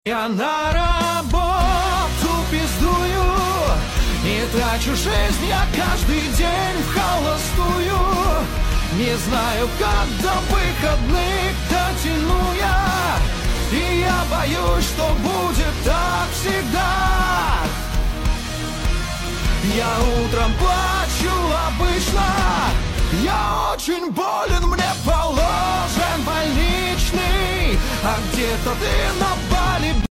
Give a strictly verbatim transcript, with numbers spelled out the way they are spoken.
Я на работу пиздую и трачу жизнь я каждый день в холостую. Не знаю, как до выходных дотяну я, и я боюсь, что будет так всегда. Я утром плачу обычно, я очень болен, мне положен больничный, а где-то ты на Бали.